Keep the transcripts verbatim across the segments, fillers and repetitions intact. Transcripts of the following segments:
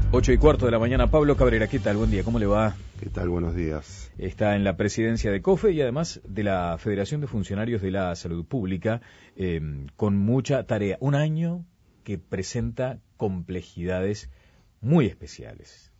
Ocho y cuarto de la mañana. Pablo Cabrera, ¿qué tal? Buen día, ¿cómo le va? ¿Qué tal? Buenos días. Está en la presidencia de COFE y además de la Federación de Funcionarios de la Salud Pública, eh, con mucha tarea. Un año que presenta complejidades muy especiales.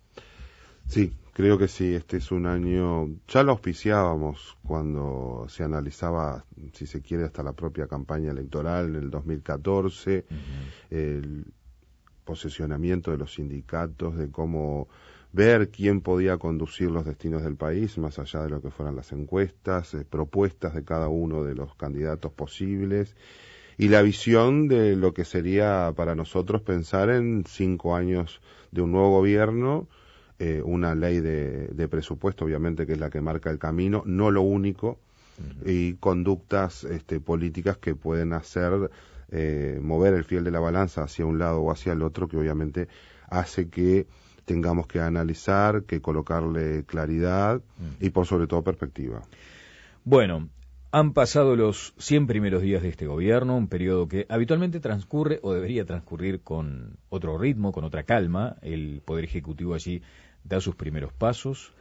Sí, creo que sí, este es un año, ya lo auspiciábamos cuando se analizaba, si se quiere, hasta la propia campaña electoral en el dos mil catorce, uh-huh. el posesionamiento de los sindicatos, de cómo ver quién podía conducir los destinos del país, más allá de lo que fueran las encuestas, eh, propuestas de cada uno de los candidatos posibles, y la visión de lo que sería para nosotros pensar en cinco años de un nuevo gobierno, eh, una ley de, de presupuesto, obviamente, que es la que marca el camino, no lo único, uh-huh. y conductas este, políticas que pueden hacer Eh, mover el fiel de la balanza hacia un lado o hacia el otro, que obviamente hace que tengamos que analizar, que colocarle claridad mm. y por sobre todo perspectiva. Bueno, han pasado los cien primeros días de este gobierno, un periodo que habitualmente transcurre o debería transcurrir con otro ritmo, con otra calma. El Poder Ejecutivo allí da sus primeros pasos,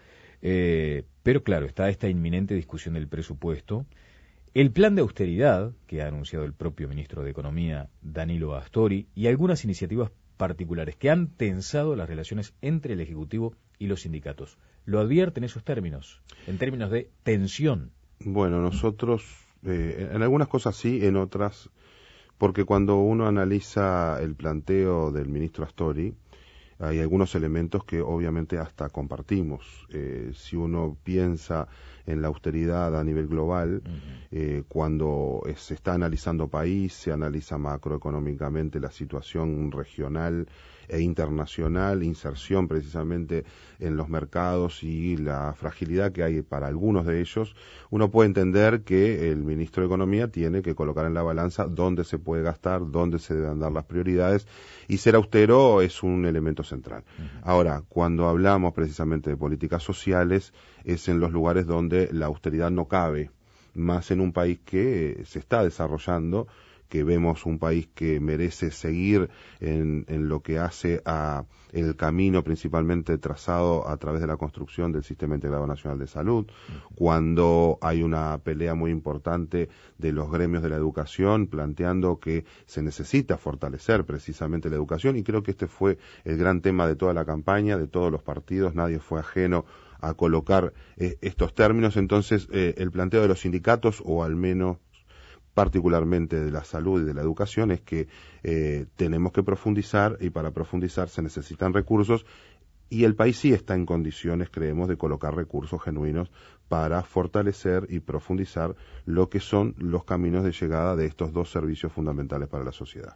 eh, pero claro, está esta inminente discusión del presupuesto. El plan de austeridad, que ha anunciado el propio ministro de Economía, Danilo Astori, y algunas iniciativas particulares que han tensado las relaciones entre el Ejecutivo y los sindicatos. ¿Lo advierten esos términos? En términos de tensión. Bueno, nosotros, eh, en algunas cosas sí, en otras, porque cuando uno analiza el planteo del ministro Astori, hay algunos elementos que obviamente hasta compartimos. Eh, si uno piensa en la austeridad a nivel global, uh-huh. eh, cuando eh, se está analizando país, se analiza macroeconómicamente la situación regional e internacional, inserción precisamente en los mercados y la fragilidad que hay para algunos de ellos, uno puede entender que el ministro de Economía tiene que colocar en la balanza dónde se puede gastar, dónde se deben dar las prioridades, y ser austero es un elemento central. Uh-huh. Ahora, cuando hablamos precisamente de políticas sociales, es en los lugares donde la austeridad no cabe, más en un país que se está desarrollando, que vemos un país que merece seguir en, en lo que hace a el camino principalmente trazado a través de la construcción del Sistema Integrado Nacional de Salud, uh-huh. cuando hay una pelea muy importante de los gremios de la educación planteando que se necesita fortalecer precisamente la educación, y creo que este fue el gran tema de toda la campaña, de todos los partidos, nadie fue ajeno a colocar eh, estos términos. Entonces eh, el planteo de los sindicatos, o al menos particularmente de la salud y de la educación, es que eh, tenemos que profundizar, y para profundizar se necesitan recursos, y el país sí está en condiciones, creemos, de colocar recursos genuinos para fortalecer y profundizar lo que son los caminos de llegada de estos dos servicios fundamentales para la sociedad.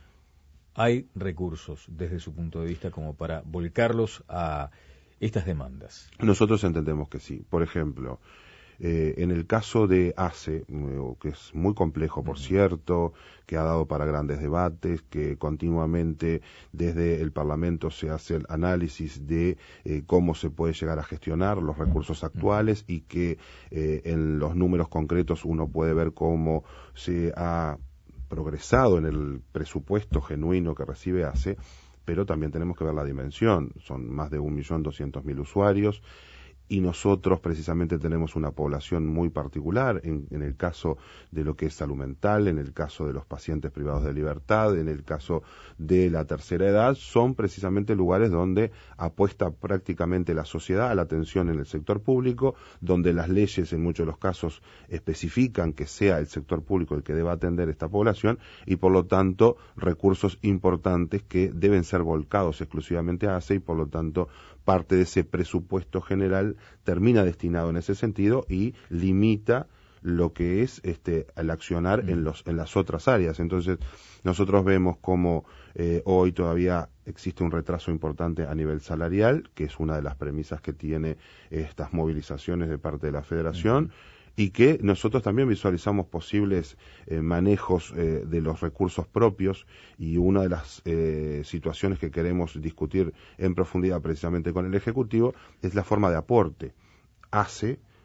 ¿Hay recursos desde su punto de vista como para volcarlos a estas demandas? Nosotros entendemos que sí. Por ejemplo, Eh, en el caso de ACE, eh, que es muy complejo, por uh-huh. cierto, que ha dado para grandes debates, que continuamente desde el Parlamento se hace el análisis de eh, cómo se puede llegar a gestionar los recursos actuales, uh-huh. y que eh, en los números concretos uno puede ver cómo se ha progresado en el presupuesto genuino que recibe ACE, pero también tenemos que ver la dimensión. Son más de un millón doscientos mil usuarios, y nosotros precisamente tenemos una población muy particular en, en el caso de lo que es salud mental, en el caso de los pacientes privados de libertad, en el caso de la tercera edad. Son precisamente lugares donde apuesta prácticamente la sociedad a la atención en el sector público, donde las leyes en muchos de los casos especifican que sea el sector público el que deba atender esta población, y por lo tanto recursos importantes que deben ser volcados exclusivamente a ACE, y por lo tanto parte de ese presupuesto general termina destinado en ese sentido y limita lo que es este el accionar mm. en los en las otras áreas. Entonces nosotros vemos cómo eh, hoy todavía existe un retraso importante a nivel salarial, que es una de las premisas que tiene estas movilizaciones de parte de la Federación, mm. y que nosotros también visualizamos posibles eh, manejos eh, de los recursos propios, y una de las eh, situaciones que queremos discutir en profundidad precisamente con el Ejecutivo es la forma de aporte. ACE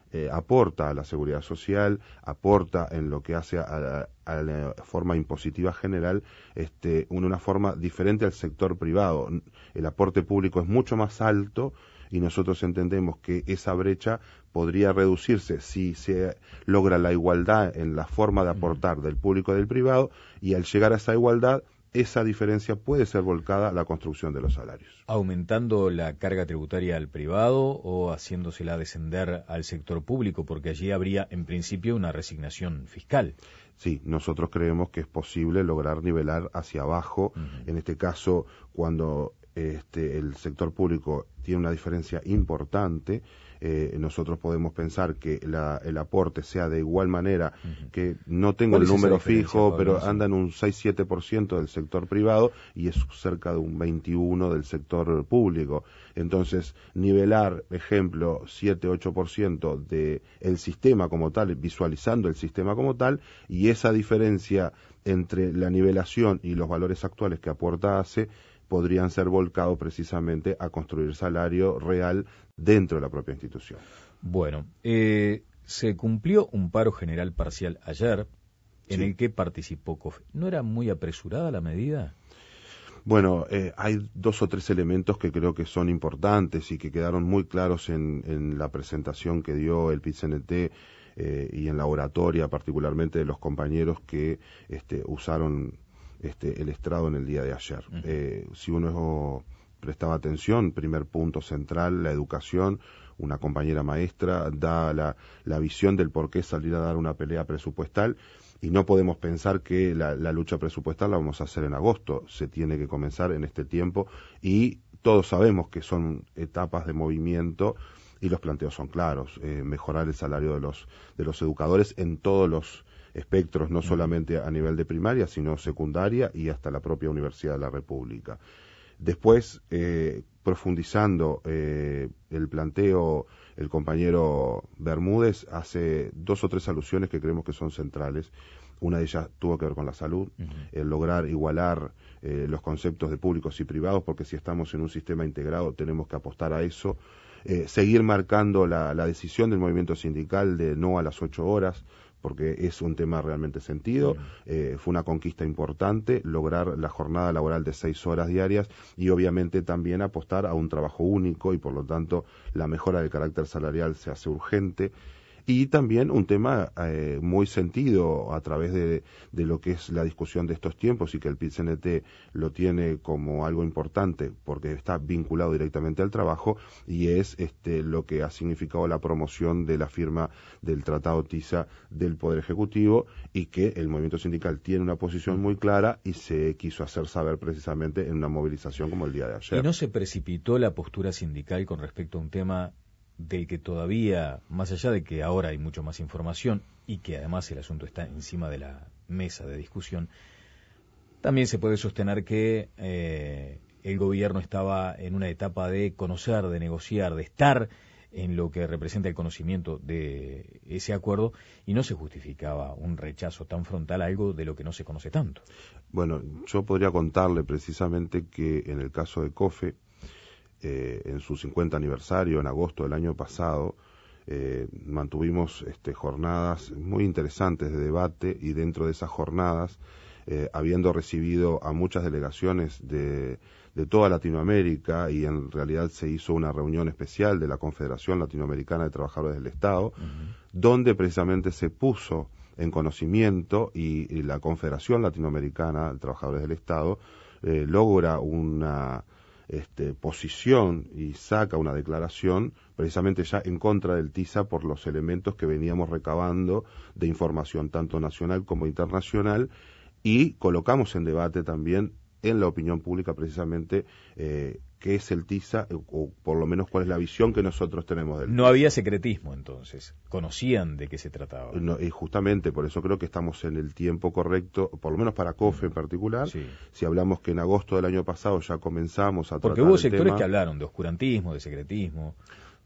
eh, aporta a la seguridad social, aporta en lo que hace a la, a la forma impositiva general, este, una, una forma diferente al sector privado. El aporte público es mucho más alto y nosotros entendemos que esa brecha podría reducirse si se logra la igualdad en la forma de aportar del público y del privado, y al llegar a esa igualdad, esa diferencia puede ser volcada a la construcción de los salarios. ¿Aumentando la carga tributaria al privado o haciéndosela descender al sector público? Porque allí habría, en principio, una resignación fiscal. Sí, nosotros creemos que es posible lograr nivelar hacia abajo. Uh-huh. En este caso, cuando este, el sector público tiene una diferencia importante, eh, nosotros podemos pensar que la, el aporte sea de igual manera, uh-huh. que no tengo el número fijo, pero Pablo, anda en un seis siete por ciento del sector privado y es cerca de un veintiuno por ciento del sector público. Entonces, nivelar, ejemplo, siete ocho por ciento de el sistema como tal, visualizando el sistema como tal, y esa diferencia entre la nivelación y los valores actuales que aporta ACE podrían ser volcados precisamente a construir salario real dentro de la propia institución. Bueno, eh, se cumplió un paro general parcial ayer en sí. el que participó COFE. ¿No era muy apresurada la medida? Bueno, eh, hay dos o tres elementos que creo que son importantes y que quedaron muy claros en, en la presentación que dio el P I T C N T eh, y en la oratoria particularmente de los compañeros que este, usaron Este, el estrado en el día de ayer. Uh-huh. Eh, si uno prestaba atención, primer punto central, la educación, una compañera maestra da la, la visión del por qué salir a dar una pelea presupuestal, y no podemos pensar que la, la lucha presupuestal la vamos a hacer en agosto, se tiene que comenzar en este tiempo, y todos sabemos que son etapas de movimiento, y los planteos son claros, eh, mejorar el salario de los, de los educadores en todos los espectros, no solamente a nivel de primaria, sino secundaria y hasta la propia Universidad de la República. Después, eh, profundizando eh, el planteo, el compañero Bermúdez hace dos o tres alusiones que creemos que son centrales. Una de ellas tuvo que ver con la salud, uh-huh. el lograr igualar eh, los conceptos de públicos y privados, porque si estamos en un sistema integrado tenemos que apostar a eso. Eh, seguir marcando la, la decisión del movimiento sindical de no a las ocho horas, porque es un tema realmente sentido. Uh-huh. Eh, fue una conquista importante lograr la jornada laboral de seis horas diarias y obviamente también apostar a un trabajo único, y por lo tanto la mejora del carácter salarial se hace urgente. Y también un tema eh, muy sentido a través de, de lo que es la discusión de estos tiempos, y que el P I T C N T lo tiene como algo importante porque está vinculado directamente al trabajo, y es este lo que ha significado la promoción de la firma del Tratado TISA del Poder Ejecutivo, y que el movimiento sindical tiene una posición muy clara y se quiso hacer saber precisamente en una movilización como el día de ayer. ¿Y no se precipitó la postura sindical con respecto a un tema del que todavía, más allá de que ahora hay mucho más información y que además el asunto está encima de la mesa de discusión, también se puede sostener que eh, el gobierno estaba en una etapa de conocer, de negociar, de estar en lo que representa el conocimiento de ese acuerdo, y no se justificaba un rechazo tan frontal a algo de lo que no se conoce tanto? Bueno, yo podría contarle precisamente que en el caso de COFE, Eh, en su cincuenta aniversario, en agosto del año pasado, eh, mantuvimos este, jornadas muy interesantes de debate, y dentro de esas jornadas, eh, habiendo recibido a muchas delegaciones de, de toda Latinoamérica, y en realidad se hizo una reunión especial de la Confederación Latinoamericana de Trabajadores del Estado, uh-huh. donde precisamente se puso en conocimiento, y, y la Confederación Latinoamericana de Trabajadores del Estado eh, logra una Este, posición y saca una declaración precisamente ya en contra del TISA por los elementos que veníamos recabando de información tanto nacional como internacional, y colocamos en debate también en la opinión pública precisamente eh, qué es el TISA, o por lo menos cuál es la visión que nosotros tenemos del No TISA. había secretismo entonces, conocían de qué se trataba. No, y justamente por eso creo que estamos en el tiempo correcto, por lo menos para COFE en particular. Sí. Si hablamos que en agosto del año pasado ya comenzamos a Porque tratar hubo el sectores tema, que hablaron de oscurantismo, de secretismo.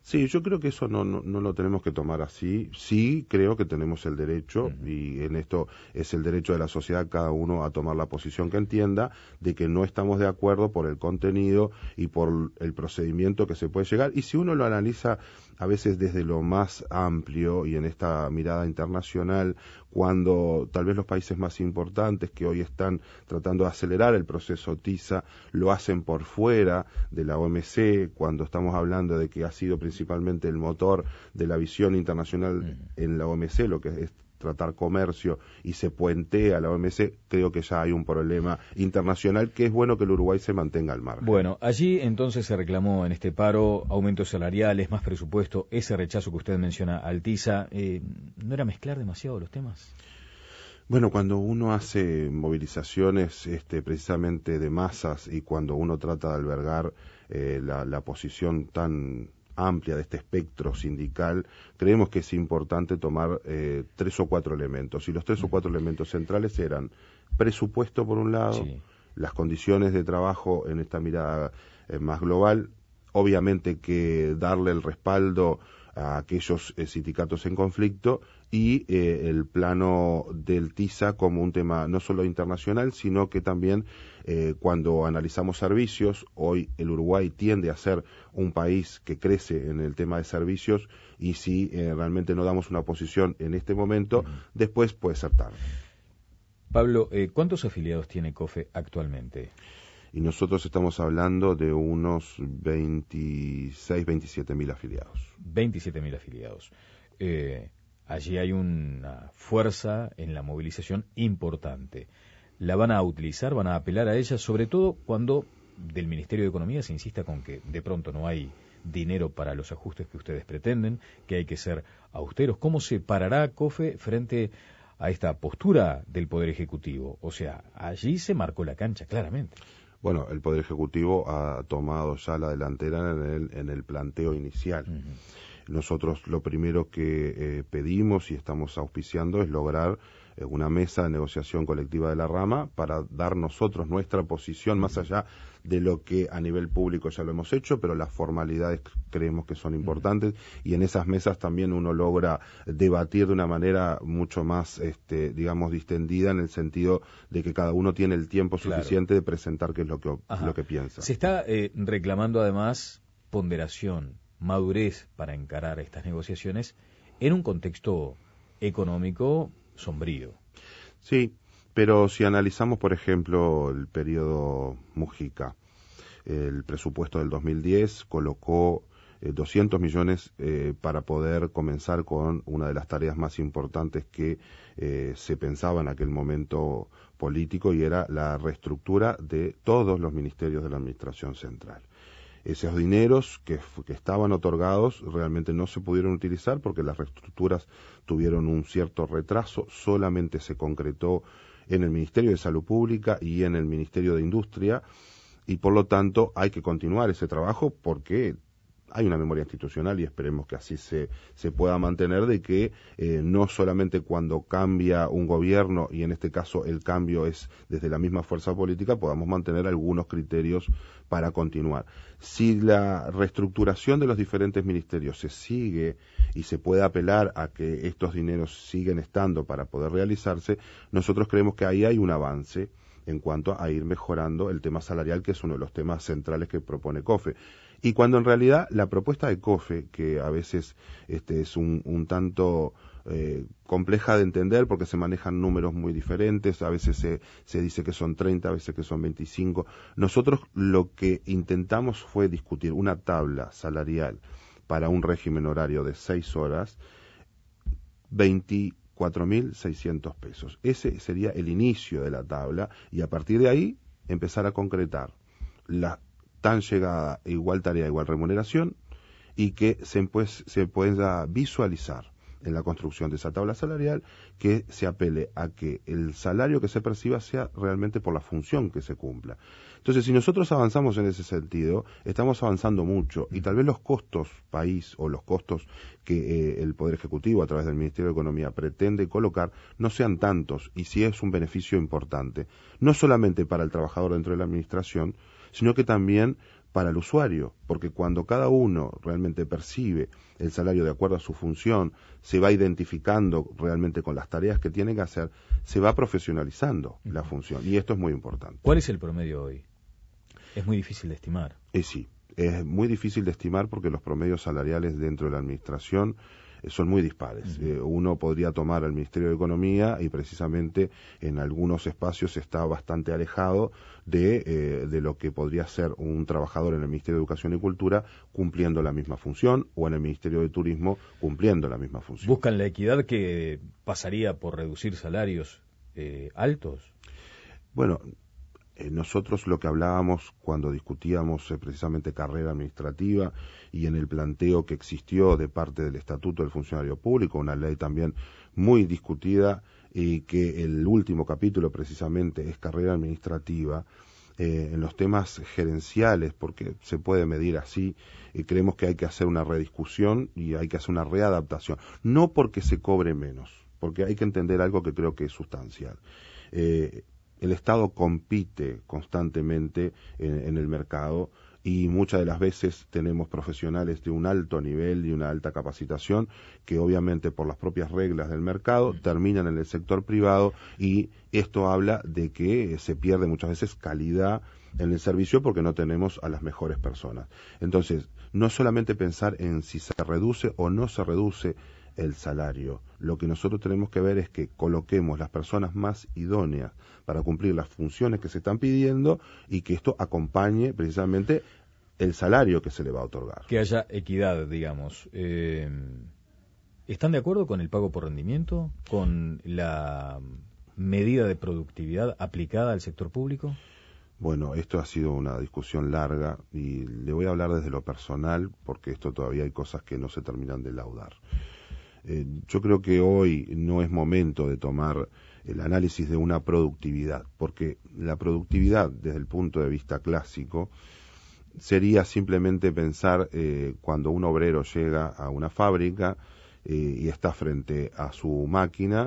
Sí, yo creo que eso no, no, no lo tenemos que tomar así. Sí, creo que tenemos el derecho, uh-huh. y en esto es el derecho de la sociedad, cada uno a tomar la posición que entienda, de que no estamos de acuerdo por el contenido y por el procedimiento que se puede llegar. Y si uno lo analiza a veces desde lo más amplio y en esta mirada internacional, cuando tal vez los países más importantes que hoy están tratando de acelerar el proceso TISA lo hacen por fuera de la O M C, cuando estamos hablando de que ha sido principalmente el motor de la visión internacional uh-huh. en la O M C, lo que es tratar comercio, y se puentea a la O M C, creo que ya hay un problema internacional que es bueno que el Uruguay se mantenga al margen. Bueno, allí entonces se reclamó en este paro aumentos salariales, más presupuesto, ese rechazo que usted menciona al TISA. Eh, ¿No era mezclar demasiado los temas? Bueno, cuando uno hace movilizaciones este, precisamente de masas y cuando uno trata de albergar eh, la, la posición tan amplia de este espectro sindical, creemos que es importante tomar eh, tres o cuatro elementos. Y los tres o cuatro elementos centrales eran presupuesto por un lado, sí. las condiciones de trabajo en esta mirada eh, más global, obviamente que darle el respaldo a aquellos eh, sindicatos en conflicto y eh, el plano del TISA como un tema no solo internacional, sino que también eh, cuando analizamos servicios, hoy el Uruguay tiende a ser un país que crece en el tema de servicios y si eh, realmente no damos una posición en este momento, uh-huh. después puede ser tarde. Pablo, eh, ¿cuántos afiliados tiene COFE actualmente? Y nosotros estamos hablando de unos veintiséis, veintisiete mil afiliados. veintisiete mil afiliados. Eh, allí hay una fuerza en la movilización importante. ¿La van a utilizar, van a apelar a ella, sobre todo cuando del Ministerio de Economía se insista con que de pronto no hay dinero para los ajustes que ustedes pretenden, que hay que ser austeros? ¿Cómo se parará COFE frente a esta postura del Poder Ejecutivo? O sea, allí se marcó la cancha claramente. Bueno, el Poder Ejecutivo ha tomado ya la delantera en el, en el planteo inicial. Uh-huh. Nosotros lo primero que eh, pedimos y estamos auspiciando es lograr eh, una mesa de negociación colectiva de la rama para dar nosotros nuestra posición, uh-huh. más allá de lo que a nivel público ya lo hemos hecho, pero las formalidades creemos que son importantes, uh-huh. y en esas mesas también uno logra debatir de una manera mucho más, este, digamos, distendida, en el sentido de que cada uno tiene el tiempo suficiente, claro, de presentar qué es lo que, lo que piensa. Se está eh, reclamando además ponderación, madurez para encarar estas negociaciones en un contexto económico sombrío. Sí, pero si analizamos, por ejemplo, el periodo Mujica, el presupuesto del dos mil diez colocó eh, doscientos millones eh, para poder comenzar con una de las tareas más importantes que eh, se pensaba en aquel momento político, y era la reestructura de todos los ministerios de la Administración Central. Esos dineros que, que estaban otorgados realmente no se pudieron utilizar porque las reestructuras tuvieron un cierto retraso, solamente se concretó en el Ministerio de Salud Pública y en el Ministerio de Industria, y por lo tanto hay que continuar ese trabajo porque hay una memoria institucional y esperemos que así se, se pueda mantener, de que eh, no solamente cuando cambia un gobierno, y en este caso el cambio es desde la misma fuerza política, podamos mantener algunos criterios para continuar. Si la reestructuración de los diferentes ministerios se sigue y se puede apelar a que estos dineros siguen estando para poder realizarse, nosotros creemos que ahí hay un avance en cuanto a ir mejorando el tema salarial, que es uno de los temas centrales que propone COFE. Y cuando en realidad la propuesta de COFE, que a veces este, es un, un tanto eh, compleja de entender porque se manejan números muy diferentes, a veces se, se dice que son treinta, a veces que son veinticinco, nosotros lo que intentamos fue discutir una tabla salarial para un régimen horario de seis horas, veinticuatro mil seiscientos pesos. Ese sería el inicio de la tabla, y a partir de ahí empezar a concretar la tan llegada igual tarea, igual remuneración, y que se, pues, se pueda visualizar en la construcción de esa tabla salarial que se apele a que el salario que se perciba sea realmente por la función que se cumpla. Entonces, si nosotros avanzamos en ese sentido, estamos avanzando mucho, y tal vez los costos país o los costos que eh, el Poder Ejecutivo a través del Ministerio de Economía pretende colocar no sean tantos, y sí es un beneficio importante, no solamente para el trabajador dentro de la administración, sino que también para el usuario, porque cuando cada uno realmente percibe el salario de acuerdo a su función, se va identificando realmente con las tareas que tiene que hacer, se va profesionalizando uh-huh. la función, y esto es muy importante. ¿Cuál es el promedio hoy? Es muy difícil de estimar. Eh, sí, es muy difícil de estimar porque los promedios salariales dentro de la administración son muy dispares. Uh-huh. Eh, uno podría tomar al Ministerio de Economía y precisamente en algunos espacios está bastante alejado de, eh, de lo que podría ser un trabajador en el Ministerio de Educación y Cultura cumpliendo la misma función, o en el Ministerio de Turismo cumpliendo la misma función. ¿Buscan la equidad que pasaría por reducir salarios eh, altos? Bueno, Eh, nosotros lo que hablábamos cuando discutíamos eh, precisamente carrera administrativa y en el planteo que existió de parte del Estatuto del Funcionario Público, una ley también muy discutida y que el último capítulo precisamente es carrera administrativa, eh, en los temas gerenciales, porque se puede medir así, y creemos que hay que hacer una rediscusión y hay que hacer una readaptación, no porque se cobre menos, porque hay que entender algo que creo que es sustancial. Eh, El Estado compite constantemente en, en el mercado y muchas de las veces tenemos profesionales de un alto nivel y una alta capacitación que obviamente por las propias reglas del mercado terminan en el sector privado, y esto habla de que se pierde muchas veces calidad en el servicio porque no tenemos a las mejores personas. Entonces, no solamente pensar en si se reduce o no se reduce el salario. Lo que nosotros tenemos que ver es que coloquemos las personas más idóneas para cumplir las funciones que se están pidiendo y que esto acompañe precisamente el salario que se le va a otorgar. Que haya equidad, digamos. Eh, ¿Están de acuerdo con el pago por rendimiento? ¿Con la medida de productividad aplicada al sector público? Bueno, esto ha sido una discusión larga y le voy a hablar desde lo personal porque esto todavía hay cosas que no se terminan de laudar. Eh, yo creo que hoy no es momento de tomar el análisis de una productividad, porque la productividad desde el punto de vista clásico sería simplemente pensar eh, cuando un obrero llega a una fábrica eh, y está frente a su máquina,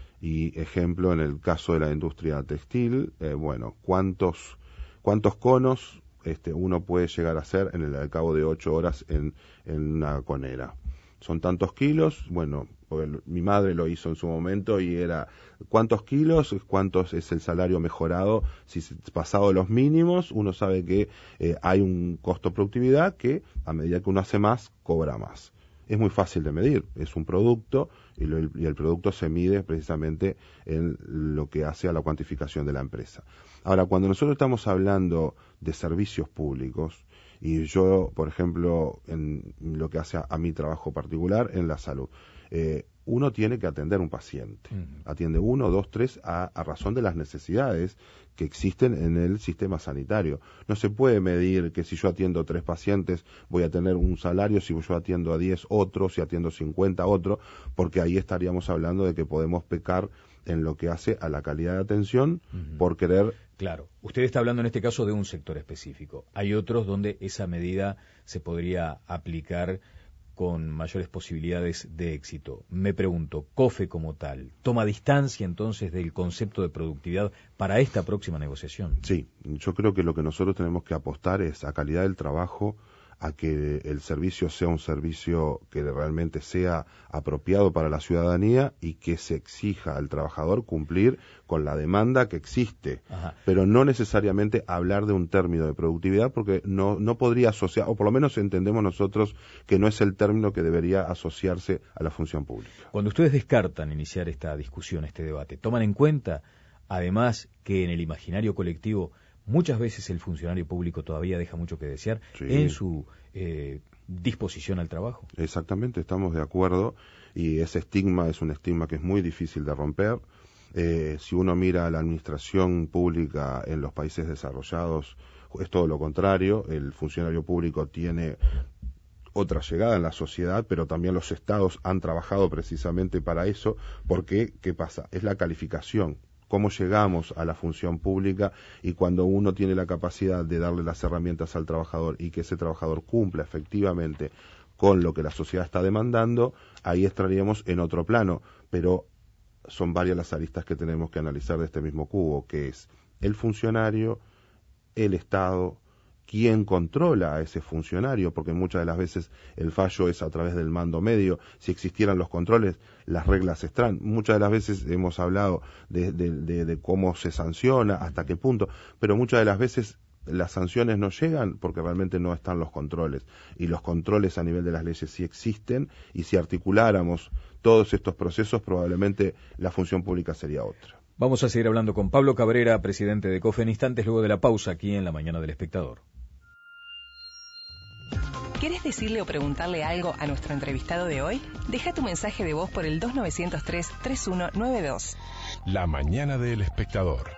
y ejemplo en el caso de la industria textil, eh, bueno, cuántos cuántos conos este, uno puede llegar a hacer en el al cabo de ocho horas en, en una conera. Son tantos kilos, bueno, mi madre lo hizo en su momento y era cuántos kilos, cuántos es el salario mejorado, si pasado los mínimos, uno sabe que eh, hay un costo productividad que a medida que uno hace más, cobra más. Es muy fácil de medir, es un producto y, lo, y el producto se mide precisamente en lo que hace a la cuantificación de la empresa. Ahora, cuando nosotros estamos hablando de servicios públicos, y yo, por ejemplo, en lo que hace a, a mi trabajo particular en la salud, eh, uno tiene que atender un paciente. Uh-huh. Atiende uno, dos, tres, a, a razón de las necesidades que existen en el sistema sanitario. No se puede medir que si yo atiendo tres pacientes voy a tener un salario, si yo atiendo a diez otros, si atiendo cincuenta otro, porque ahí estaríamos hablando de que podemos pecar en lo que hace a la calidad de atención uh-huh. por querer... Claro, usted está hablando en este caso de un sector específico. Hay otros donde esa medida se podría aplicar con mayores posibilidades de éxito. Me pregunto, COFE como tal, ¿toma distancia entonces del concepto de productividad para esta próxima negociación? Sí, yo creo que lo que nosotros tenemos que apostar es a calidad del trabajo, a que el servicio sea un servicio que realmente sea apropiado para la ciudadanía y que se exija al trabajador cumplir con la demanda que existe. Ajá. Pero no necesariamente hablar de un término de productividad porque no, no podría asociar, o por lo menos entendemos nosotros que no es el término que debería asociarse a la función pública. Cuando ustedes descartan iniciar esta discusión, este debate, ¿toman en cuenta además que en el imaginario colectivo muchas veces el funcionario público todavía deja mucho que desear sí. en su eh, disposición al trabajo? Exactamente, estamos de acuerdo, y ese estigma es un estigma que es muy difícil de romper. Eh, si uno mira a la administración pública en los países desarrollados, es todo lo contrario. El funcionario público tiene otra llegada en la sociedad, pero también los estados han trabajado precisamente para eso, porque, ¿qué pasa? Es la calificación. Cómo llegamos a la función pública, y cuando uno tiene la capacidad de darle las herramientas al trabajador y que ese trabajador cumpla efectivamente con lo que la sociedad está demandando, ahí estaríamos en otro plano. Pero son varias las aristas que tenemos que analizar de este mismo cubo, que es el funcionario, el Estado quién controla a ese funcionario, porque muchas de las veces el fallo es a través del mando medio. Si existieran los controles, las reglas están. Muchas de las veces hemos hablado de, de, de, de cómo se sanciona, hasta qué punto, pero muchas de las veces las sanciones no llegan porque realmente no están los controles, y los controles a nivel de las leyes sí existen, y si articuláramos todos estos procesos probablemente la función pública sería otra. Vamos a seguir hablando con Pablo Cabrera, presidente de COFE, en instantes luego de la pausa aquí en La Mañana del Espectador. ¿Querés decirle o preguntarle algo a nuestro entrevistado de hoy? Deja tu mensaje de voz por el dos nueve cero tres, tres uno nueve dos. La Mañana del Espectador.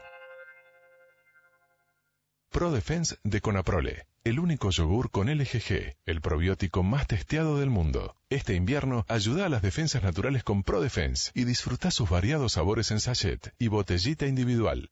ProDefense de Conaprole, el único yogur con L G G, el probiótico más testeado del mundo. Este invierno, ayuda a las defensas naturales con ProDefense y disfruta sus variados sabores en sachet y botellita individual.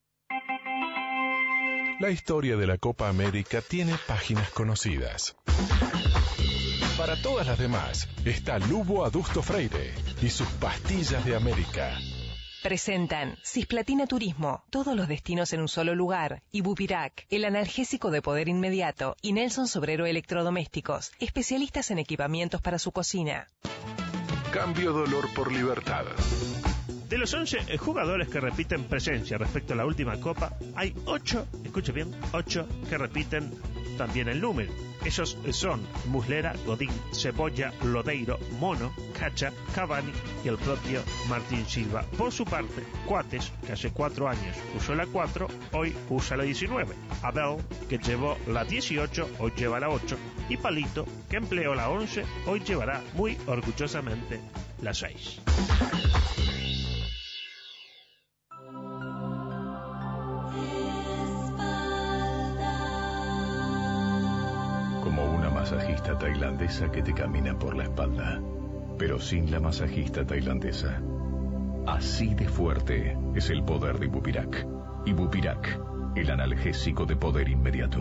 La historia de la Copa América tiene páginas conocidas. Para todas las demás, está Lubo Adusto Freire y sus pastillas de América. Presentan Cisplatina Turismo, todos los destinos en un solo lugar, y Bupirac, el analgésico de poder inmediato, y Nelson Sobrero Electrodomésticos, especialistas en equipamientos para su cocina. Cambio dolor por libertad. De los once jugadores que repiten presencia respecto a la última Copa, hay ocho, escuche bien, ocho que repiten también el número. Esos son Muslera, Godín, Cebolla, Lodeiro, Mono, Cacha, Cavani y el propio Martín Silva. Por su parte, Coates, que hace cuatro años usó la cuatro, hoy usa la diecinueve. Abel, que llevó la dieciocho, hoy lleva la ocho. Y Palito, que empleó la once, hoy llevará muy orgullosamente la seis. Masajista tailandesa que te camina por la espalda, pero sin la masajista tailandesa. Así de fuerte es el poder de Bupirac. Y Bupirac, el analgésico de poder inmediato.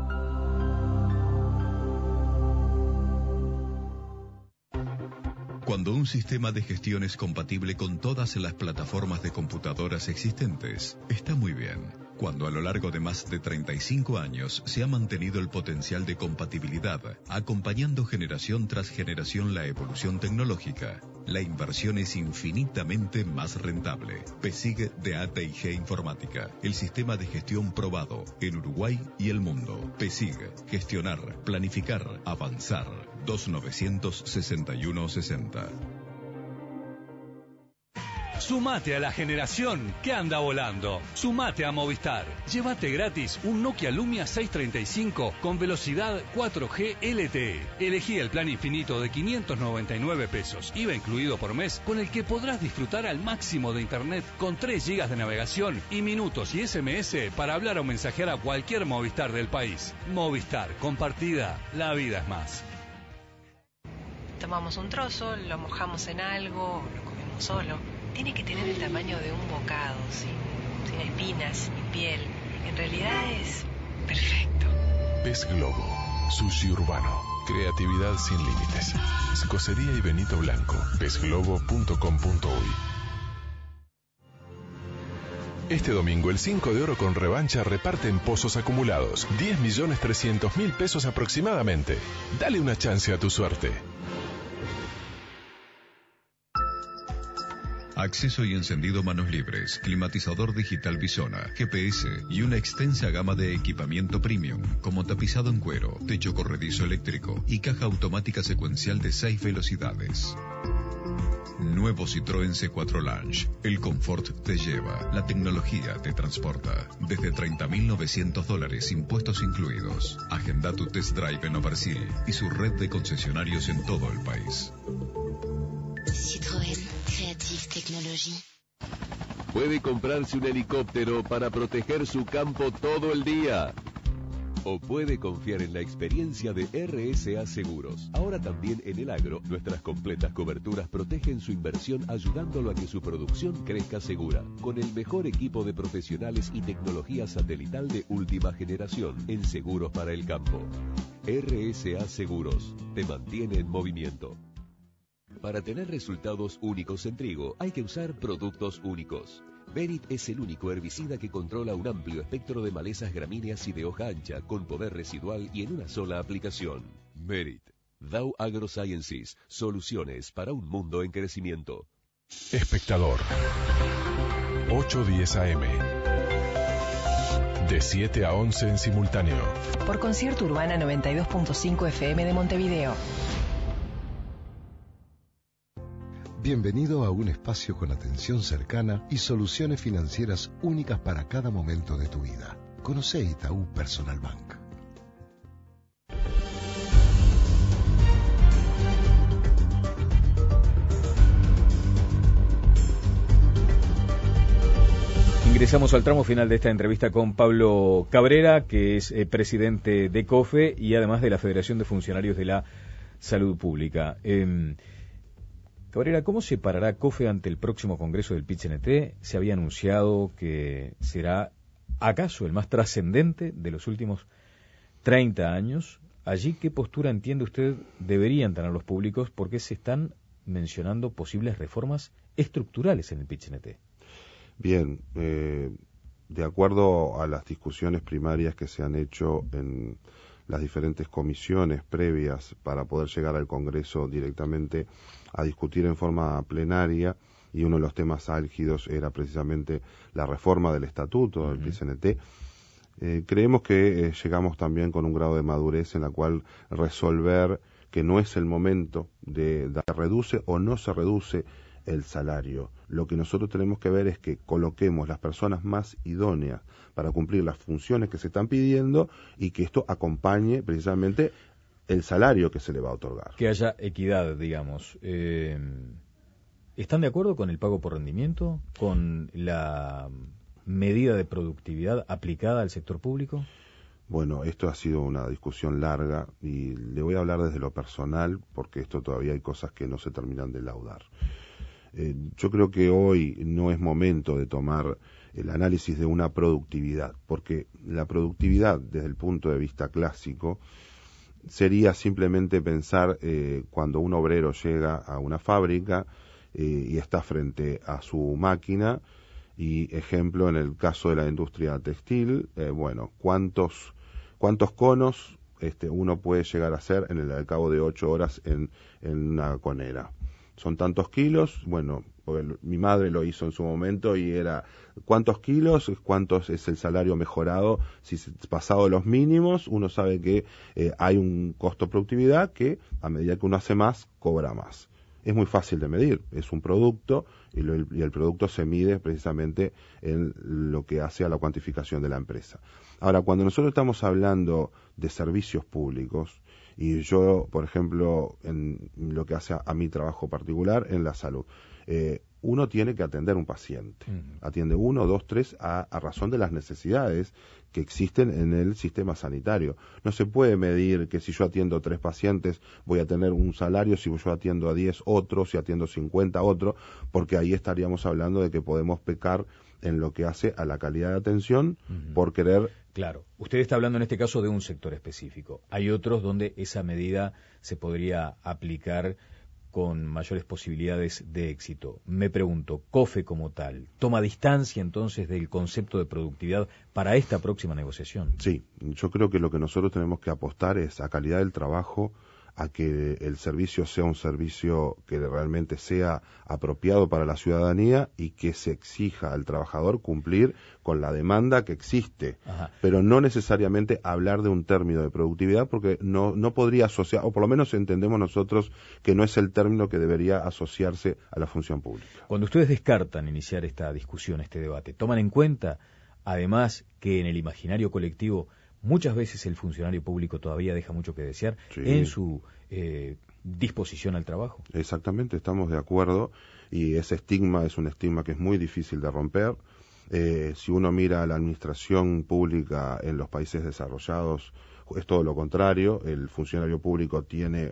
Cuando un sistema de gestión es compatible con todas las plataformas de computadoras existentes, está muy bien. Cuando a lo largo de más de treinta y cinco años se ha mantenido el potencial de compatibilidad, acompañando generación tras generación la evolución tecnológica, la inversión es infinitamente más rentable. PESIG de A T y G Informática, el sistema de gestión probado en Uruguay y el mundo. PESIG, gestionar, planificar, avanzar. dos nueve seis uno sesenta. Sumate a la generación que anda volando. Sumate a Movistar. Llévate gratis un Nokia Lumia seiscientos treinta y cinco con velocidad cuatro G L T E. Elegí el plan infinito de quinientos noventa y nueve pesos, I V A incluido por mes, con el que podrás disfrutar al máximo de internet con tres gigas de navegación y minutos y S M S para hablar o mensajear a cualquier Movistar del país. Movistar, compartida, la vida es más. Tomamos un trozo, lo mojamos en algo, lo comemos solo. Tiene que tener el tamaño de un bocado, sin, sin espinas ni piel. En realidad es perfecto. Pez Globo, sushi urbano, creatividad sin límites. Escocería y Benito Blanco, pez globo punto com punto uy. Este domingo el cinco de oro con revancha reparte en pozos acumulados, diez millones trescientos mil pesos aproximadamente. Dale una chance a tu suerte. Acceso y encendido manos libres, climatizador digital Bisona, G P S y una extensa gama de equipamiento premium, como tapizado en cuero, techo corredizo eléctrico y caja automática secuencial de seis velocidades. Nuevo Citroën C cuatro Lounge. El confort te lleva, la tecnología te transporta. Desde treinta mil novecientos dólares, impuestos incluidos. Agenda tu test drive en Oversil y su red de concesionarios en todo el país. Citroën Creative Technology. Puede comprarse un helicóptero para proteger su campo todo el día. O puede confiar en la experiencia de R S A Seguros. Ahora también en el agro, nuestras completas coberturas protegen su inversión ayudándolo a que su producción crezca segura. Con el mejor equipo de profesionales y tecnología satelital de última generación en seguros para el campo. R S A Seguros te mantiene en movimiento. Para tener resultados únicos en trigo, hay que usar productos únicos. Merit es el único herbicida que controla un amplio espectro de malezas gramíneas y de hoja ancha, con poder residual y en una sola aplicación. Merit. Dow AgroSciences. Soluciones para un mundo en crecimiento. Espectador. ocho diez A M. De siete a once en simultáneo. Por Concierto Urbana noventa y dos punto cinco F M de Montevideo. Bienvenido a un espacio con atención cercana y soluciones financieras únicas para cada momento de tu vida. Conoce Itaú Personal Bank. Ingresamos al tramo final de esta entrevista con Pablo Cabrera, que es eh, presidente de COFE y además de la Federación de Funcionarios de la Salud Pública. Eh, Cabrera, ¿cómo se parará COFE ante el próximo Congreso del Pit-C N T? Se había anunciado que será, acaso, el más trascendente de los últimos treinta años. Allí, ¿qué postura entiende usted deberían tener los públicos? Porque se están mencionando posibles reformas estructurales en el Pit-C N T. Bien, eh, de acuerdo a las discusiones primarias que se han hecho en las diferentes comisiones previas para poder llegar al Congreso directamente a discutir en forma plenaria, y uno de los temas álgidos era precisamente la reforma del estatuto del uh-huh. Pit-C N T, eh, creemos que eh, llegamos también con un grado de madurez en la cual resolver que no es el momento de, de reduce o no se reduce el salario. Lo que nosotros tenemos que ver es que coloquemos las personas más idóneas para cumplir las funciones que se están pidiendo y que esto acompañe precisamente el salario que se le va a otorgar. Que haya equidad, digamos. Eh, ¿Están de acuerdo con el pago por rendimiento? ¿Con la medida de productividad aplicada al sector público? Bueno, esto ha sido una discusión larga y le voy a hablar desde lo personal porque esto todavía hay cosas que no se terminan de laudar. Eh, yo creo que hoy no es momento de tomar el análisis de una productividad, porque la productividad desde el punto de vista clásico sería simplemente pensar eh, cuando un obrero llega a una fábrica eh, y está frente a su máquina, y ejemplo en el caso de la industria textil, eh, bueno, cuántos cuántos conos este, uno puede llegar a hacer en el al cabo de ocho horas en, en una conera. Son tantos kilos, bueno, porque mi madre lo hizo en su momento y era cuántos kilos, cuántos es el salario mejorado, si se pasado los mínimos, uno sabe que eh, hay un costo productividad que a medida que uno hace más, cobra más. Es muy fácil de medir, es un producto y, lo, y el producto se mide precisamente en lo que hace a la cuantificación de la empresa. Ahora, cuando nosotros estamos hablando de servicios públicos, y yo, por ejemplo, en lo que hace a, a mi trabajo particular en la salud, eh, uno tiene que atender un paciente. Uh-huh. Atiende uno, dos, tres, a, a razón de las necesidades que existen en el sistema sanitario. No se puede medir que si yo atiendo tres pacientes voy a tener un salario, si yo atiendo a diez otros, si atiendo cincuenta otros, porque ahí estaríamos hablando de que podemos pecar en lo que hace a la calidad de atención uh-huh. por querer... Claro, usted está hablando en este caso de un sector específico. Hay otros donde esa medida se podría aplicar con mayores posibilidades de éxito. Me pregunto, COFE como tal, ¿toma distancia entonces del concepto de productividad para esta próxima negociación? Sí, yo creo que lo que nosotros tenemos que apostar es a calidad del trabajo, a que el servicio sea un servicio que realmente sea apropiado para la ciudadanía y que se exija al trabajador cumplir con la demanda que existe. Ajá. Pero no necesariamente hablar de un término de productividad porque no, no podría asociar, o por lo menos entendemos nosotros que no es el término que debería asociarse a la función pública. Cuando ustedes descartan iniciar esta discusión, este debate, ¿toman en cuenta además que en el imaginario colectivo muchas veces el funcionario público todavía deja mucho que desear sí. en su eh, disposición al trabajo? Exactamente, estamos de acuerdo, y ese estigma es un estigma que es muy difícil de romper. Eh, si uno mira a la administración pública en los países desarrollados, es todo lo contrario. El funcionario público tiene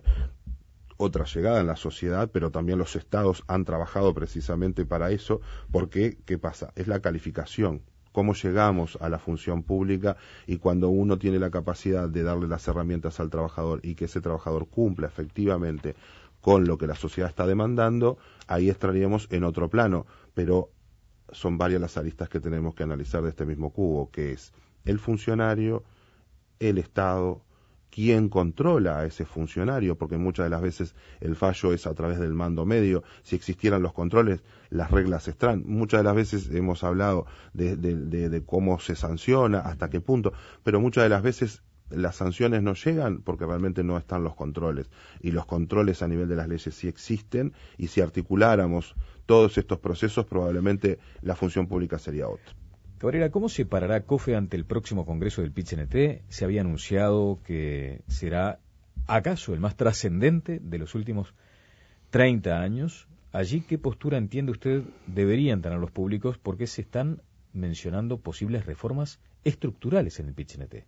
otra llegada en la sociedad, pero también los estados han trabajado precisamente para eso, porque, ¿qué pasa? Es la calificación. Cómo llegamos a la función pública, y cuando uno tiene la capacidad de darle las herramientas al trabajador y que ese trabajador cumpla efectivamente con lo que la sociedad está demandando, ahí estaríamos en otro plano. Pero son varias las aristas que tenemos que analizar de este mismo cubo, que es el funcionario, el Estado, quién controla a ese funcionario, porque muchas de las veces el fallo es a través del mando medio. Si existieran los controles, las reglas están. Muchas de las veces hemos hablado de, de, de, de cómo se sanciona, hasta qué punto, pero muchas de las veces las sanciones no llegan porque realmente no están los controles, y los controles a nivel de las leyes sí existen, y si articuláramos todos estos procesos probablemente la función pública sería otra. Cabrera, ¿cómo se parará COFE ante el próximo congreso del Pit-C N T? Se había anunciado que será acaso el más trascendente de los últimos treinta años. Allí, ¿qué postura entiende usted deberían tener los públicos? Porque se están mencionando posibles reformas estructurales en el Pit-C N T.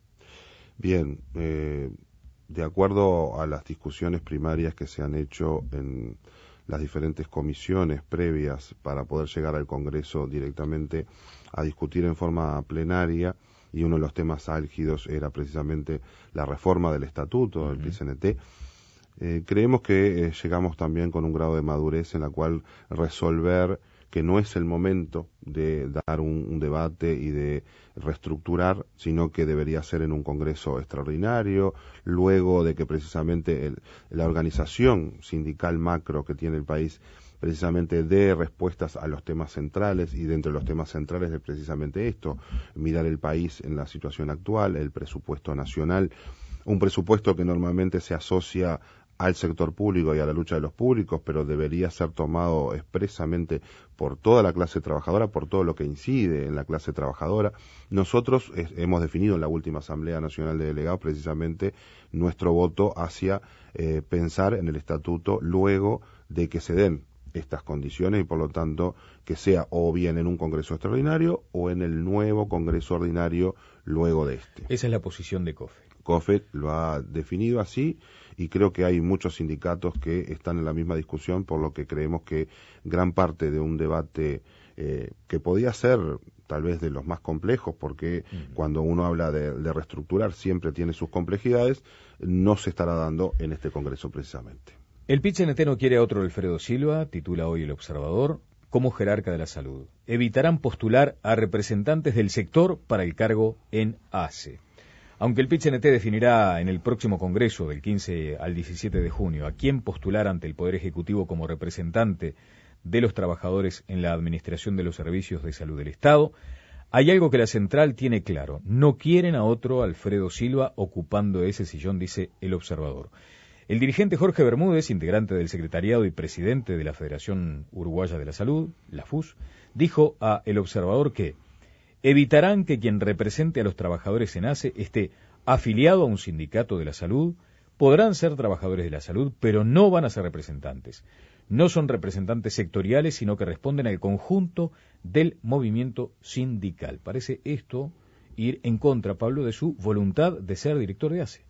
Bien, eh, de acuerdo a las discusiones primarias que se han hecho en las diferentes comisiones previas para poder llegar al Congreso directamente a discutir en forma plenaria, y uno de los temas álgidos era precisamente la reforma del estatuto del uh-huh. Pit-C N T, eh, creemos que eh, llegamos también con un grado de madurez en la cual resolver que no es el momento de dar un, un debate y de reestructurar, sino que debería ser en un congreso extraordinario, luego de que precisamente el, la organización sindical macro que tiene el país precisamente dé respuestas a los temas centrales, y dentro de los temas centrales es precisamente esto, mirar el país en la situación actual, el presupuesto nacional, un presupuesto que normalmente se asocia al sector público y a la lucha de los públicos, pero debería ser tomado expresamente por toda la clase trabajadora, por todo lo que incide en la clase trabajadora. Nosotros eh, hemos definido en la última Asamblea Nacional de Delegados precisamente nuestro voto hacia eh, pensar en el estatuto luego de que se den estas condiciones, y por lo tanto que sea o bien en un congreso extraordinario o en el nuevo congreso ordinario luego de este. Esa es la posición de COFE. COFE lo ha definido así, y creo que hay muchos sindicatos que están en la misma discusión, por lo que creemos que gran parte de un debate eh, que podía ser tal vez de los más complejos, porque uh-huh. cuando uno habla de, de reestructurar siempre tiene sus complejidades, no se estará dando en este congreso precisamente. El Pit-C N T no quiere a otro Alfredo Silva, titula hoy El Observador, como jerarca de la salud. Evitarán postular a representantes del sector para el cargo en A C E. Aunque el Pit-C N T definirá en el próximo Congreso del quince al diecisiete de junio a quién postular ante el Poder Ejecutivo como representante de los trabajadores en la administración de los servicios de salud del Estado, hay algo que la central tiene claro: no quieren a otro Alfredo Silva ocupando ese sillón, dice El Observador. El dirigente Jorge Bermúdez, integrante del secretariado y presidente de la Federación Uruguaya de la Salud, la F U S, dijo a El Observador que evitarán que quien represente a los trabajadores en A C E esté afiliado a un sindicato de la salud, podrán ser trabajadores de la salud, pero no van a ser representantes. No son representantes sectoriales, sino que responden al conjunto del movimiento sindical. Parece esto ir en contra, Pablo, de su voluntad de ser director de A C E.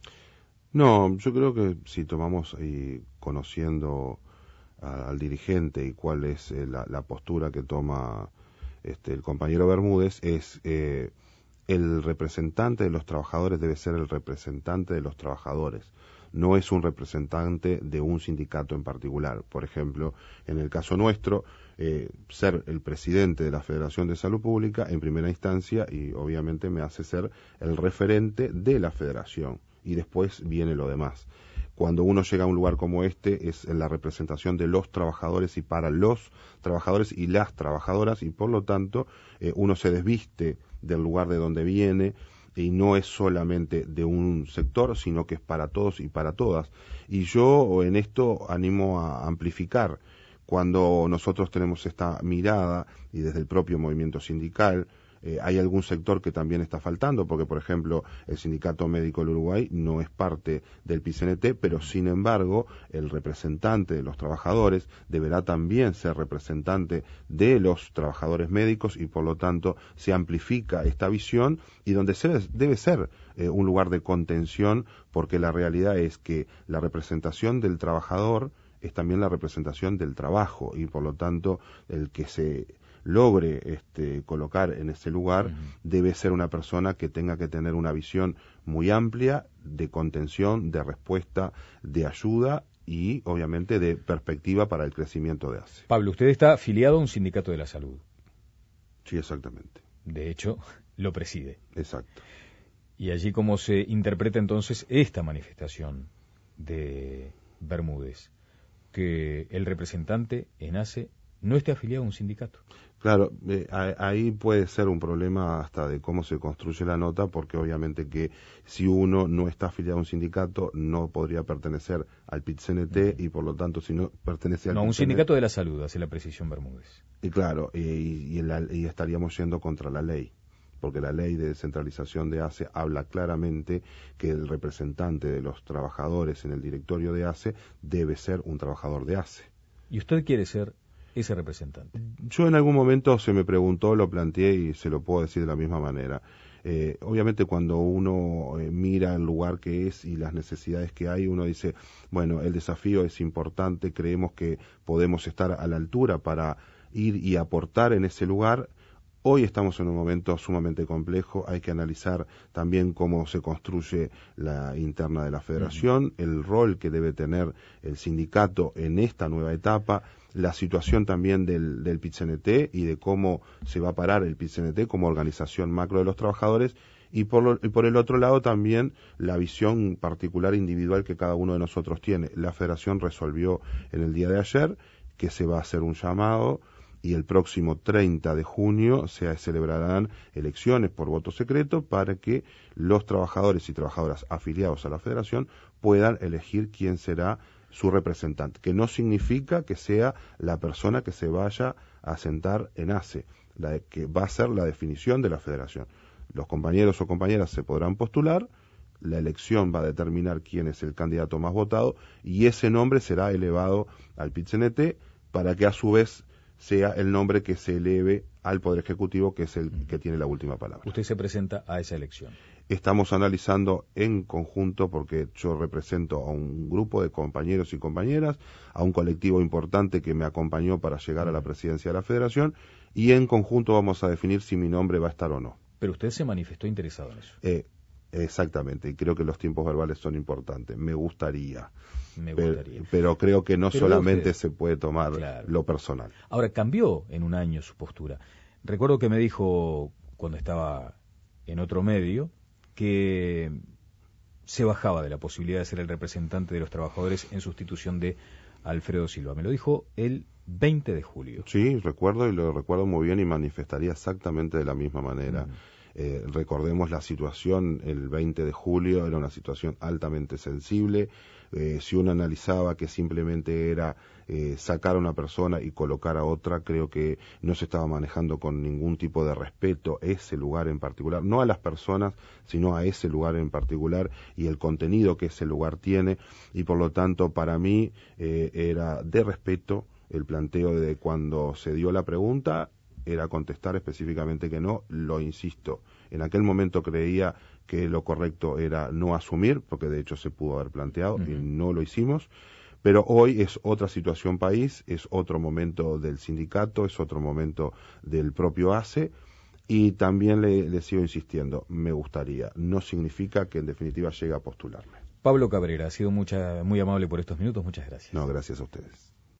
No, yo creo que si tomamos y conociendo a, al dirigente y cuál es eh, la, la postura que toma este, el compañero Bermúdez, es eh, el representante de los trabajadores debe ser el representante de los trabajadores. No es un representante de un sindicato en particular. Por ejemplo, en el caso nuestro, eh, ser el presidente de la Federación de Salud Pública en primera instancia, y obviamente me hace ser el referente de la federación, y después viene lo demás. Cuando uno llega a un lugar como este, es en la representación de los trabajadores y para los trabajadores y las trabajadoras, y por lo tanto eh, uno se desviste del lugar de donde viene, y no es solamente de un sector, sino que es para todos y para todas. Y yo en esto animo a amplificar. Cuando nosotros tenemos esta mirada, y desde el propio movimiento sindical, eh, hay algún sector que también está faltando, porque por ejemplo el Sindicato Médico del Uruguay no es parte del Pit-C N T, pero sin embargo el representante de los trabajadores deberá también ser representante de los trabajadores médicos, y por lo tanto se amplifica esta visión, y donde se debe, debe ser eh, un lugar de contención, porque la realidad es que la representación del trabajador es también la representación del trabajo, y por lo tanto el que se logre este, colocar en ese lugar, uh-huh. debe ser una persona que tenga que tener una visión muy amplia de contención, de respuesta, de ayuda y obviamente de perspectiva para el crecimiento de A C E. Pablo, usted está afiliado a un sindicato de la salud. Sí, exactamente. De hecho, lo preside. Exacto. Y allí cómo se interpreta entonces esta manifestación de Bermúdez, que el representante en ACE no esté afiliado a un sindicato. Claro, eh, ahí puede ser un problema hasta de cómo se construye la nota, porque obviamente que si uno no está afiliado a un sindicato, no podría pertenecer al P I T C N T, y por lo tanto, si no pertenece al No, P I T C N T, un sindicato de la salud, hace la precisión Bermúdez. Y claro, y, y, la, y estaríamos yendo contra la ley, porque la ley de descentralización de ACE habla claramente que el representante de los trabajadores en el directorio de ACE debe ser un trabajador de ACE. ¿Y usted quiere ser ese representante? Yo en algún momento se me preguntó, lo planteé y se lo puedo decir de la misma manera. Eh, obviamente cuando uno eh, mira el lugar que es y las necesidades que hay, uno dice, bueno, el desafío es importante, creemos que podemos estar a la altura para ir y aportar en ese lugar. Hoy estamos en un momento sumamente complejo, hay que analizar también cómo se construye la interna de la federación, uh-huh. el rol que debe tener el sindicato en esta nueva etapa, la situación también del, del P I T C N T y de cómo se va a parar el P I T C N T como organización macro de los trabajadores, y por, lo, y por el otro lado también la visión particular individual que cada uno de nosotros tiene. La federación resolvió en el día de ayer que se va a hacer un llamado, y el próximo treinta de junio se celebrarán elecciones por voto secreto para que los trabajadores y trabajadoras afiliados a la federación puedan elegir quién será su representante, que no significa que sea la persona que se vaya a sentar en ACE, la que va a ser la definición de la federación. Los compañeros o compañeras se podrán postular, la elección va a determinar quién es el candidato más votado y ese nombre será elevado al P I T C N T para que a su vez sea el nombre que se eleve al Poder Ejecutivo, que es el que tiene la última palabra. ¿Usted se presenta a esa elección? Estamos analizando en conjunto, porque yo represento a un grupo de compañeros y compañeras, a un colectivo importante que me acompañó para llegar a la presidencia de la Federación, y en conjunto vamos a definir si mi nombre va a estar o no. Pero usted se manifestó interesado en eso. Eh, exactamente, y creo que los tiempos verbales son importantes. Me gustaría. Me gustaría. Pero, pero creo que no pero solamente usted, se puede tomar claro. lo personal. Ahora, cambió en un año su postura. Recuerdo que me dijo, cuando estaba en otro medio, que se bajaba de la posibilidad de ser el representante de los trabajadores en sustitución de Alfredo Silva. Me lo dijo el veinte de julio. Sí, recuerdo y lo recuerdo muy bien y manifestaría exactamente de la misma manera. Mm. Eh, recordemos la situación el veinte de julio, era una situación altamente sensible. Eh, si uno analizaba que simplemente era eh, sacar a una persona y colocar a otra, creo que no se estaba manejando con ningún tipo de respeto ese lugar en particular, no a las personas, sino a ese lugar en particular y el contenido que ese lugar tiene, y por lo tanto para mí eh, era de respeto el planteo de cuando se dio la pregunta, era contestar específicamente que no, lo insisto, en aquel momento creía que lo correcto era no asumir, porque de hecho se pudo haber planteado, uh-huh. y no lo hicimos, pero hoy es otra situación país, es otro momento del sindicato, es otro momento del propio ACE, y también le, le sigo insistiendo, me gustaría, no significa que en definitiva llegue a postularme. Pablo Cabrera, ha sido mucha, muy amable por estos minutos, muchas gracias. No, gracias a ustedes.